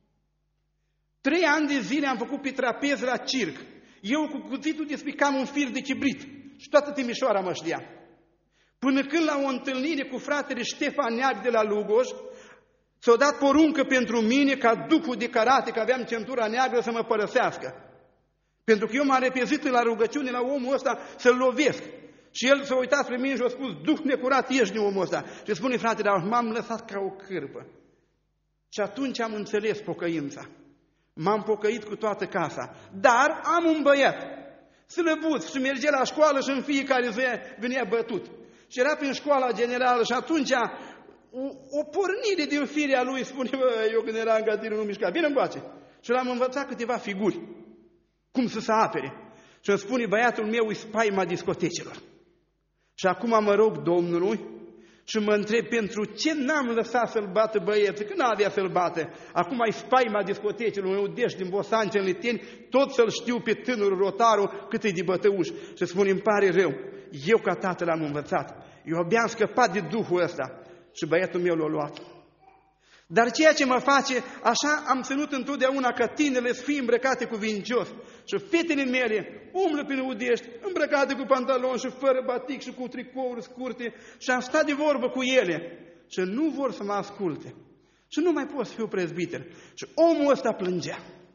3 ani de zile am făcut pe trapez la circ. Eu cu cuțitul despicam un fir de chibrit și toată Timișoara mă știa. Până când la o întâlnire cu fratele Ștefan Neag de la Lugoj, s-a dat poruncă pentru mine ca dupul de karate, că aveam centura neagră, să mă părăsească. Pentru că eu m-am repezit la rugăciune la omul ăsta să-l lovesc. Și el s-a uitat spre mine și a spus, duh necurat, ești din omul ăsta. Și spune, frate, dar m-am lăsat ca o cârpă. Și atunci am înțeles pocăința. M-am pocăit cu toată casa. Dar am un băiat, slăbuț, și mergea la școală și în fiecare zi venea bătut. Și era prin școala generală și atunci o pornire din firea lui spune, bă, eu când eram ca tine nu mișca, bine încoace. Și l-am învățat câteva figuri, cum să se apere. Și îmi spune, băiatul meu e spaima discotecilor. Și acum mă rog Domnului și mă întreb pentru ce n-am lăsat să-l bată băieții, că n-avea să-l bată. Acum e spaima discotecilor, în Udești, din Bosanci, în Liteni, tot să-l știu pe tânărul Rotaru cât e de bătăuș. Și spune, îmi pare rău, eu ca tată l-am învățat. Eu abia am scăpat de duhul ăsta și băiatul meu l-a luat. Dar ceea ce mă face, așa am ținut întotdeauna ca tinerile să fie îmbrăcate cuvincios. Și fetele mele umblă prin Udești, îmbrăcate cu pantaloni și fără batic și cu tricouri scurte. Și am stat de vorbă cu ele și nu vor să mă asculte. Și nu mai pot să fiu prezbiter. Și omul ăsta plângea.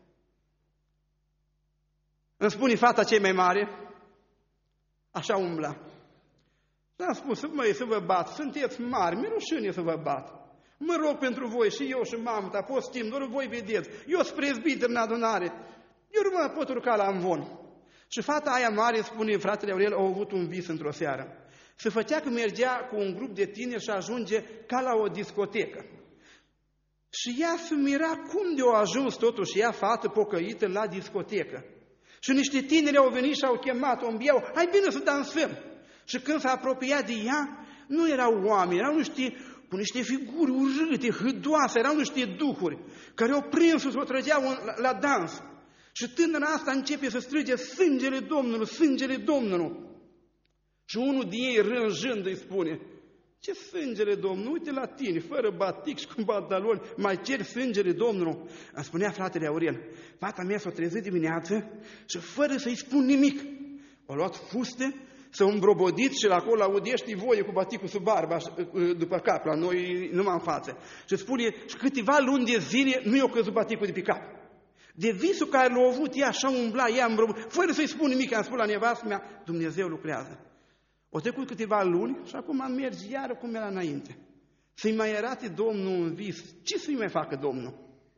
Îmi spune fata cea mai mare, așa umbla. Și am spus, măi, să vă bat, sunteți mari, mi-e rușine să vă bat. Mă rog pentru voi și eu și mama ta, pot timp, doar voi vedeți. Eu sunt prezbiter în adunare, eu nu mă pot urca la amvon. Și fata aia mare, spune fratele Aurel, au avut un vis într-o seară. Se făcea că mergea cu un grup de tineri și ajunge ca la o discotecă. Și ea se mira cum de-o ajuns totuși ea, fată pocăită, la discotecă. Și niște tineri au venit și au chemat-o, îmbiau, hai bine să dansăm. Și când s-a apropiat de ea, nu erau oameni, erau cu niște figuri urâte, hâdoase, erau niște duhuri care au prins-o și o trăgeau la dans. Și tânăra asta începe să strige sângele Domnului, sângele Domnului. Și unul din ei, rânjând, îi spune, ce sângele Domnului? Uite la tine, fără batic și cu pantaloni, mai ceri sângele Domnului? Îmi spunea fratele Aurel, fata mea s-a trezit dimineață și fără să-i spun nimic, a luat fuste, s-a îmbrobodit și la acolo audiești voie cu baticul sub barba, după cap, la noi numai în față. Și spune, și câteva luni de zile nu i-a căzut baticul de pe cap. De visul care l-a avut ea, așa umbla, ea îmbrobodit, fără să-i spun nimic, am spus la nevastă mea, Dumnezeu lucrează. O trecut câteva luni și acum mergi iară cum era înainte. Să-i mai arate Domnul un vis. Ce să-i mai facă Domnul?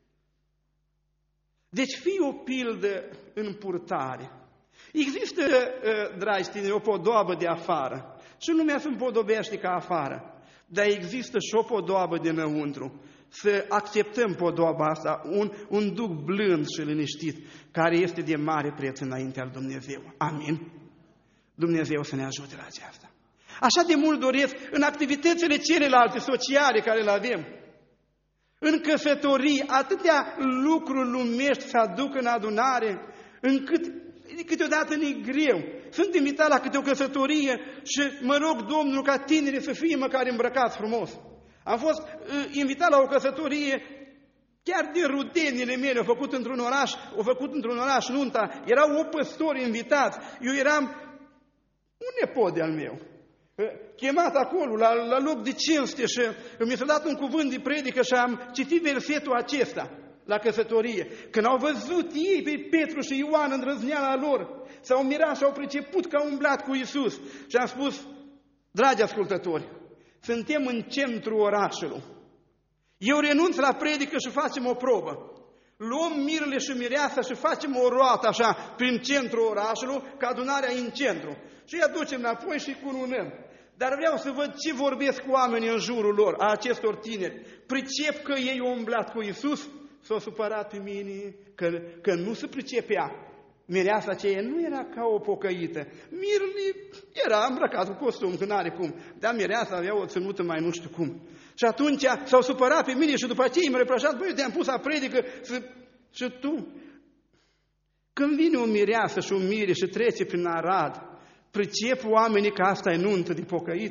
Deci fii o pildă în purtare. Există, dragi tineri, o podoabă de afară. Și lumea se împodobește ca afară. Dar există și o podoabă de înăuntru. Să acceptăm podoaba asta, un duc blând și liniștit, care este de mare preț înaintea lui Dumnezeu. Amin? Dumnezeu să ne ajute la aceasta. Așa de mult doresc în activitățile celelalte sociale care le avem, în căsătorii, atâtea lucruri lumești să aduc în adunare, încât câteodată ne-i greu. Sunt invitat la câte o căsătorie și mă rog Domnul ca tinerii să fie măcar îmbrăcați frumos. Am fost invitat la o căsătorie chiar de rudenile mele, au făcut într-un oraș nunta, erau 8 păstori invitați, eu eram un nepot de-al meu, chemat acolo, la loc de cinste și mi s-a dat un cuvânt de predică și am citit versetul acesta la căsătorie. Când au văzut ei pe Petru și Ioan îndrăzneala lor, s-au mirat și au priceput că au umblat cu Iisus. Și am spus, dragi ascultători, suntem în centrul orașului. Eu renunț la predică și facem o probă. Luăm mirele și mireasa și facem o roată așa prin centrul orașului, ca adunarea în centru. Și îi aducem înapoi și cununăm. Dar vreau să văd ce vorbesc oamenii în jurul lor, a acestor tineri. Pricep că ei au umblat cu Iisus? S-au supărat pe mine că nu se pricepea. Mireasa aceea nu era ca o pocăită. Mirele era îmbrăcat cu costum, că n-are cum. Dar mireasa avea o ținută mai nu știu cum. Și atunci s-au supărat pe mine și după aceea m-au reproșat, băi, te-am pus la predică și tu. Când vine o mireasă și un mire și trece prin Arad, pricep oamenii că asta e nuntă de pocăit?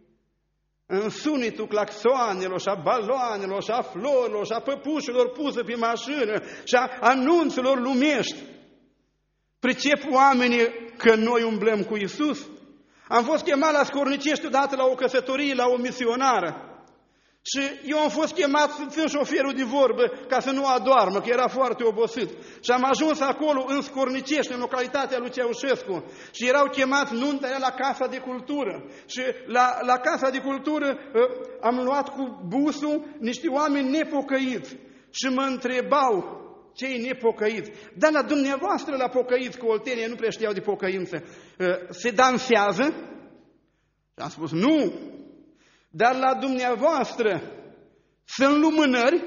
În sunetul claxoanelor și a baloanelor și a florilor și a păpușilor puse pe mașină și a anunțurilor lumești, pricep oamenii că noi umblăm cu Iisus? Am fost chemat la Scornicești odată la o căsătorie, la o misionară. Și eu am fost chemat să țin șoferul de vorbă ca să nu adoarmă, că era foarte obosit. Și am ajuns acolo în Scornicești, în localitatea lui Ceaușescu. Și erau chemați, nunta era la Casa de Cultură. Și la Casa de Cultură am luat cu busul niște oameni nepocăiți. Și mă întrebau, cei nepocăiți, dar la dumneavoastră, la pocăiți, că oltenii nu prea știau de pocăință, se dansează? Și am spus, nu. Dar la dumneavoastră sunt lumânări?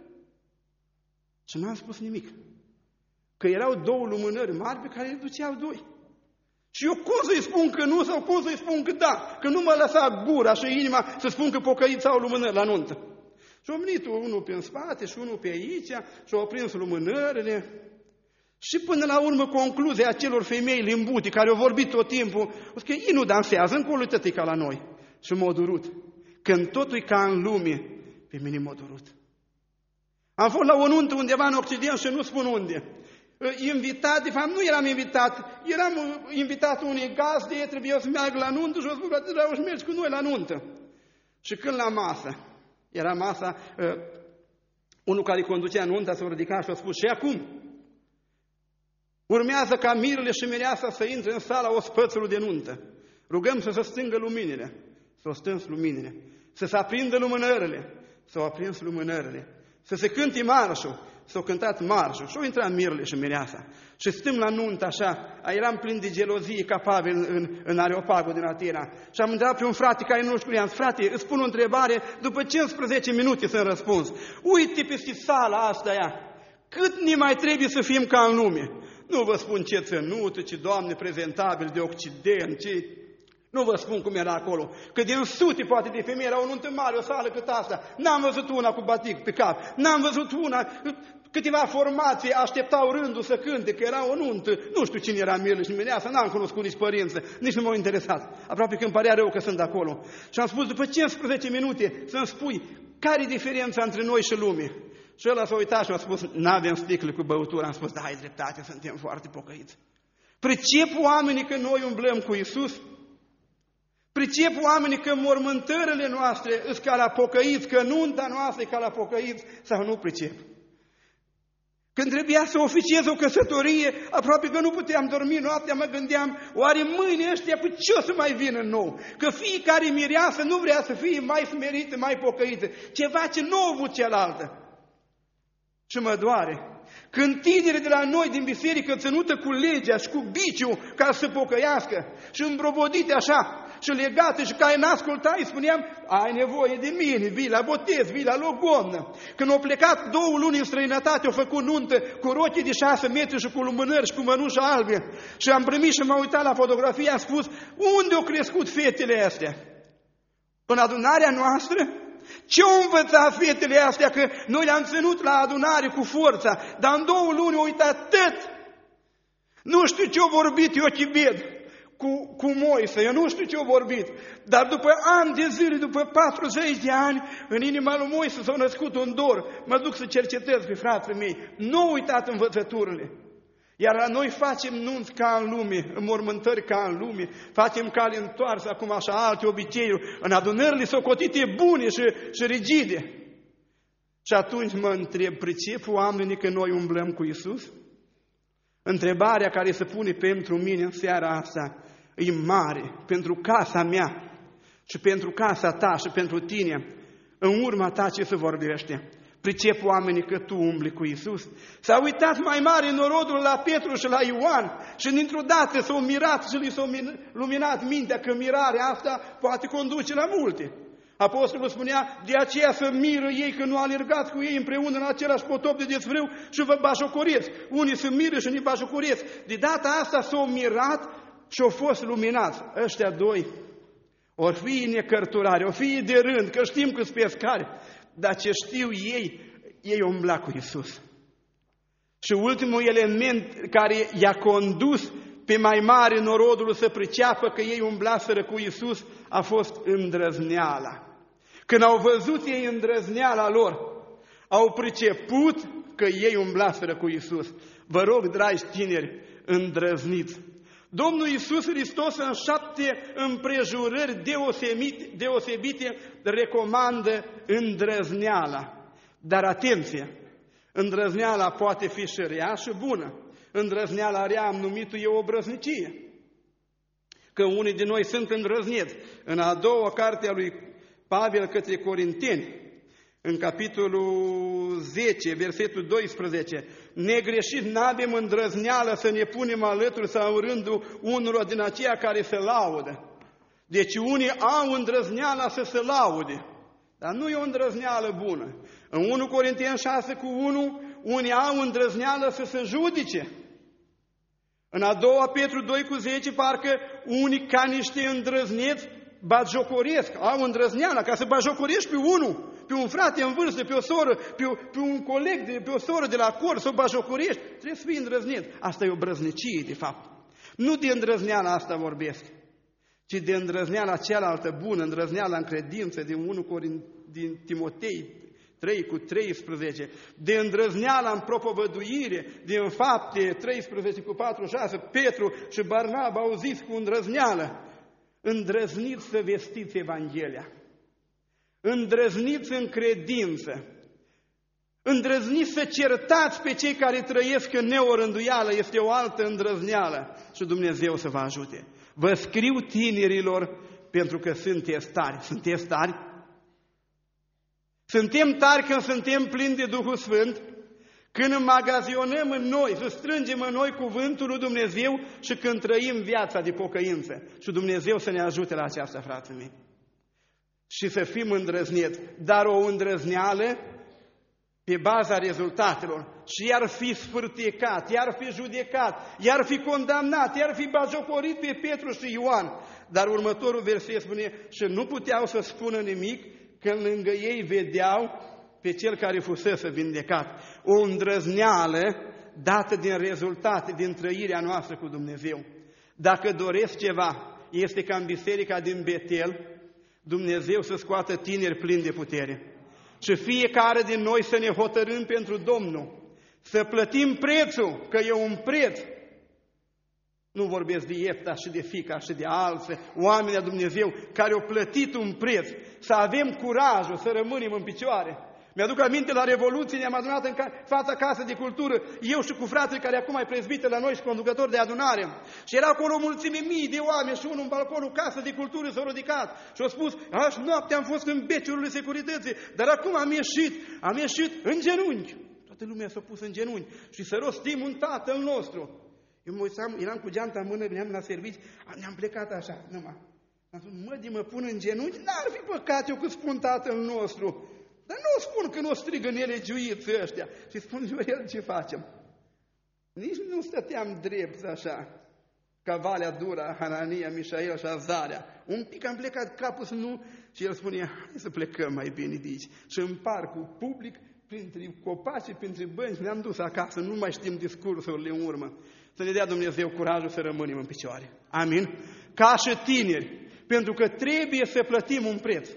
Și n-am spus nimic. Că erau 2 lumânări mari pe care le duceau 2. Și eu cum să-i spun că nu sau cum să-i spun că da? Că nu mă lăsa gura și inima să spun că pocăiți au lumânări la nuntă. Și au venit unul pe în spate și unul pe aici și au prins lumânările. Și până la urmă concluzia acelor femei limbuti care au vorbit tot timpul, că ei nu dansează, încolo tătii ca la noi. Și m-au durut. Când totul e ca în lume, pe mine m-a durut. Am fost la o nuntă undeva în Occident și nu spun unde. Invitat, de fapt nu eram invitat unei gazde, trebuia să meargă la nuntă și au spus, frate, vreau să mergi cu noi la nuntă. Și când la masă, era masa, unul care conducea nunta s-a ridicat și a spus, și acum urmează ca mirele și mireasa să intre în sala ospățului de nuntă. Rugăm să se stingă luminile. S-au stâns luminile, să se aprindă lumânările, s-au aprins lumânările, să se cânte marșul. S-au cântat marșul și au intrat mirele și mireasa. Și stăm la nuntă așa, eram plin de gelozie ca Pavel în Areopagul din Atena. Și am întrebat pe un frate care nu știu, i-am zis, frate, îți pun o întrebare, după 15 minute să-mi răspuns. Uite peste sala asta aia, cât ne mai trebuie să fim ca în lume? Nu vă spun ce țănută, ce doamne prezentabil de Occident, ce... Nu vă spun cum era acolo, că din sute poate de femei era o nuntă mare, o sală cât asta. N-am văzut una cu batic pe cap, n-am văzut una, câteva formații așteptau rândul să cânte, că era o nuntă. Nu știu cine era mirele și mireasa, n-am cunoscut nici părință, nici nu m-au interesat. Aproape că îmi părea rău că sunt acolo. Și am spus, după 15 minute, să-mi spui, care e diferența între noi și lume? Și ăla s-a uitat și a spus, n-avem sticle cu băutură. Am spus, da, ai dreptate, suntem foarte pocăiți. Pricep oamenii că noi umblăm cu Iisus? Pricep oamenii că mormântările noastre sunt ca la pocăiți, că nunta noastră e ca la pocăiți, sau nu pricep? Când trebuia să oficiez o căsătorie, aproape că nu puteam dormi noaptea, mă gândeam, oare mâine ăștia cu ce o să mai vină nou? Că fiecare mireasă nu vrea să fie mai smerită, mai pocăită, ceva ce nu a avut cealaltă. Și mă doare. Când tinerii de la noi din biserică ținută cu legea și cu biciu ca să pocăiască și îmbrobodite așa și legate și care n-ascultai, spuneam, ai nevoie de mine, vii la botez, vii la logodnă. Când au plecat 2 luni în străinătate, au făcut nuntă cu rochii de 6 metri și cu lumânări și cu mănuși albe. Și am primit și m-am uitat la fotografie, am spus, unde au crescut fetele astea? În adunarea noastră? Ce-au învățat fetele astea? Că noi le-am ținut la adunare cu forța, dar în 2 luni au uitat tot. Nu știu ce-au vorbit Iochibed cu Moise, eu nu știu ce-au vorbit, dar după ani de zile, după 40 de ani, în inima lui Moise s-a născut un dor. Mă duc să cercetez pe frații mei. Nu au uitat învățăturile. Iar la noi facem nunți ca în lume, înmormântări ca în lume, facem cale întoarsă, acum așa alte obiceiuri, în adunările socotite bune și rigide. Și atunci mă întreb, pricep oamenii că noi umblăm cu Iisus? Întrebarea care se pune pentru mine în seara asta e mare, pentru casa mea și pentru casa ta și pentru tine. În urma ta ce se vorbește? Pricep oamenii că tu umbli cu Iisus? S-a uitat mai mare norodul la Petru și la Ioan și dintr-o dată s-au mirat și li s-a luminat mintea că mirarea asta poate conduce la multe. Apostolul spunea, de aceea să miră ei că nu alergați cu ei împreună în același potop de desfrâu și vă bajocorieți. Unii se miră și ne bajocorieți. De data asta s-au mirat și au fost luminați. Ăștia 2 ori fi necărturare, ori fi de rând, că știm că sunt pescari. Dar ce știu ei umbla cu Iisus. Și ultimul element care i-a condus pe mai mare norodul să priceapă că ei umblaseră cu Iisus a fost îndrăzneala. Când au văzut ei îndrăzneala lor, au priceput că ei umblaseră cu Iisus. Vă rog, dragi tineri, îndrăzniți. Domnul Iisus Hristos în 7 împrejurări deosebite recomandă îndrăzneala. Dar atenție, îndrăzneala poate fi și rea și bună. Îndrăzneala rea am numit-o eu obrăznicie. Că unii din noi sunt îndrăzneți. În a doua carte a lui Pavel către Corinteni, în capitolul 10, versetul 12, negreșit n-avem îndrăzneală să ne punem alături sau în rândul unora din aceia care se laudă. Deci unii au îndrăzneala să se laude, dar nu e o îndrăzneală bună. În 1 Corinteni 6 cu 1, unii au îndrăzneală să se judice. În a doua Petru 2 cu 10, parcă unii ca niște îndrăzneți batjocoresc, au îndrăzneala ca să batjocorești pe unul, pe un frate în vârstă, pe o soră, pe un coleg, pe o soră de la cor, să o batjocorești. Trebuie să fii îndrăzneț. Asta e o brăznicie, de fapt. Nu de îndrăzneala asta vorbesc, ci de îndrăzneala cealaltă bună, îndrăzneala în credință, din Timotei 3 cu 13, de îndrăzneala în propovăduire, din Fapte 13 cu 46, Petru și Barnaba au zis cu îndrăzneală, îndrăzniți să vestiți Evanghelia, îndrăzniți în credință, îndrăzniți să certați pe cei care trăiesc în neorânduială, este o altă îndrăzneală și Dumnezeu să vă ajute. Vă scriu tinerilor pentru că sunteți tari. Sunteți tari? Suntem tari când suntem plini de Duhul Sfânt, când înmagazionăm în noi, să strângem în noi cuvântul lui Dumnezeu și când trăim viața de pocăință. Și Dumnezeu să ne ajute la aceasta, frații mei. Și să fim îndrăzneți, dar o îndrăzneală pe baza rezultatelor. Și iar fi sfârtecat, iar fi judecat, iar fi condamnat, iar fi bagiocorit pe Petru și Ioan. Dar următorul verset spune, și nu puteau să spună nimic, când lângă ei vedeau pe cel care fusese vindecat. O îndrăzneală dată din rezultate, din trăirea noastră cu Dumnezeu. Dacă doresc ceva, este ca în biserica din Betel, Dumnezeu să scoată tineri plini de putere. Și fiecare din noi să ne hotărâm pentru Domnul, să plătim prețul, că e un preț. Nu vorbesc de Iefta și de Fica și de alții, oamenii a Dumnezeu care au plătit un preț, să avem curajul să rămânem în picioare. Mi-aduc aminte, la Revoluție ne-am adunat în fața Casei de Cultură, eu și cu fratele care acum e prezbiter la noi și conducător de adunare. Și era acolo o mulțime mii de oameni și unul în balconul Casei de Cultură s-a ridicat și a spus, azi noapte am fost în beciurile securității, dar acum am ieșit în genunchi. Toată lumea s-a pus în genunchi și să rostim un Tatăl nostru. Eu mă uitam, eram cu geanta în mână, veneam la servici, ne-am plecat așa, numai. Am spus, mă pun în genunchi, n-ar fi păcat eu că spun Tatăl nostru. Dar nu spun că nu strigă nelegiuiți ăștia. Și spun, Ioel, ce facem? Nici nu stăteam drept așa, ca Valea Dura, Hanania, Mișael și Azaria. Un pic am plecat capul să nu... Și el spune, hai să plecăm mai bine de aici. Și în parcul public, printre copaci, printre bănci, ne-am dus acasă, nu mai știm discursurile în urmă. Să ne dea Dumnezeu curajul să rămânem în picioare. Amin? Ca și tineri, pentru că trebuie să plătim un preț.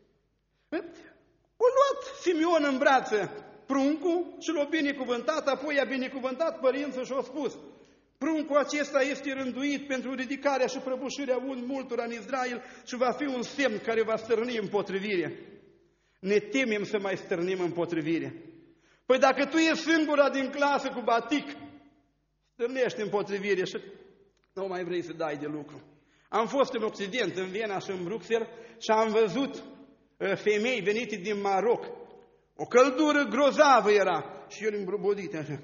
O luat Simeon în brațe pruncul și l-a binecuvântat, apoi a binecuvântat părinții și a spus, pruncul acesta este rânduit pentru ridicarea și prăbușirea multora în Israel și va fi un semn care va stârni împotrivire. Ne temem să mai stârnim împotrivire. Păi dacă tu ești singura din clasă cu batic, stârnești împotrivire și nu mai vrei să dai de lucru. Am fost în Occident, în Viena și în Bruxelles și am văzut femei venite din Maroc. O căldură grozavă era. Și eu îmbrobodit așa.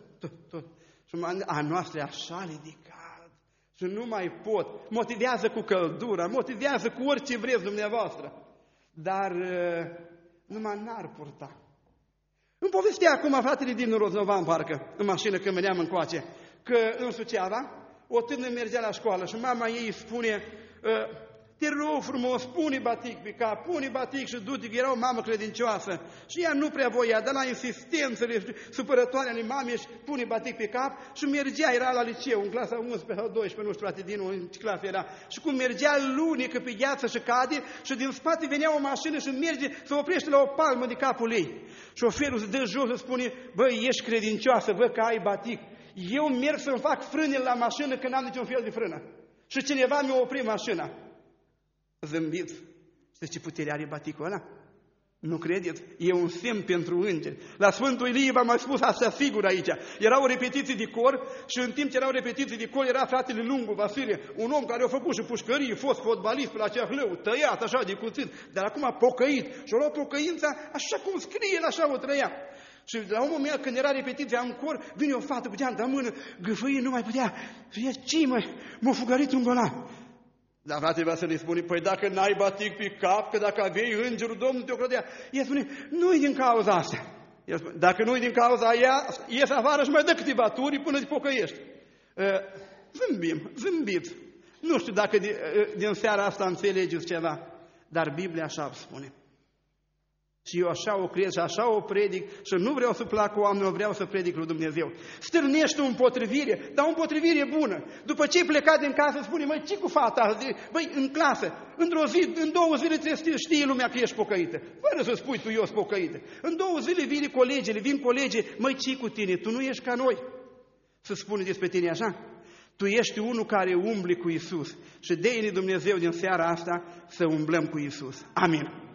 Și a noastră e așa ridicat. Și nu mai pot. Motivează cu căldura, motivează cu orice vreți dumneavoastră. Dar numai n-ar purta. Îmi povestea acum fratele din Roznovan, parcă, în mașină când veneam încoace, că în Suceava o tânără mergea la școală și mama ei spune... te rog frumos, pune batic pe cap, pune batic și du-te, că era o mamă credincioasă. Și ea nu prea voia, dar la insistențele supărătoare ale mamei și pune batic pe cap și mergea, era la liceu, în clasa 11 sau 12, nu știu, frate, din ce clasă era. Și cum mergea lunecă pe gheață și cade și din spate venea o mașină și merge, se oprește la o palmă de capul ei. Șoferul se dă jos și spune, băi, ești credincioasă, văd că ai batic. Eu merg să-mi fac frânele la mașină că n-am niciun fel de frână. Și cineva mi-a oprit mașina. Zâmbiți. Știți ce putere are baticul ăla? Nu credeți? E un semn pentru îngeri. La Sfântul Ilie v-am mai spus asta sigur aici. Era o repetiție de cor și în timp ce erau repetiții de cor era fratele Lungu, Vasile, un om care a făcut și pușcărie, fost fotbalist pe la Ceahlău, tăiat așa de cuțit, dar acum pocăit. Și-a luat pocăința așa cum scrie, el așa o trăia. Și la un moment când era repetiția în cor, vine o fată cu geanta în mână, gâfâie, nu mai putea. Și zice, ce m-a fugărit un golan. Dar fratele Vasile spune, păi dacă n-ai batic pe cap, că dacă aveai îngerul Domnul te ocrotea. El spune, nu-i din cauza asta. El spune, dacă nu-i din cauza ea, ies afară și mai dă câteva turi până te pocăiești. Zâmbiți. Nu știu dacă din seara asta înțelegeți ceva, dar Biblia așa spune. Și eu așa o cred și așa o predic și nu vreau să plac oamenilor, vreau să predic lui Dumnezeu. Stârnești o împotrivire, dar o împotrivire bună. După ce ai plecat din casă, spune, măi, ce cu fata? Băi, în clasă, într-o zi, în 2 zile trebuie să știe lumea că ești pocăită. Fără să spui tu, eu sunt pocăită. În 2 zile vin colegii, măi, ce cu tine? Tu nu ești ca noi. Să spune despre tine așa? Tu ești unul care umbli cu Iisus. Și dă-ne Dumnezeu din seara asta să umblăm cu Iisus. Amin.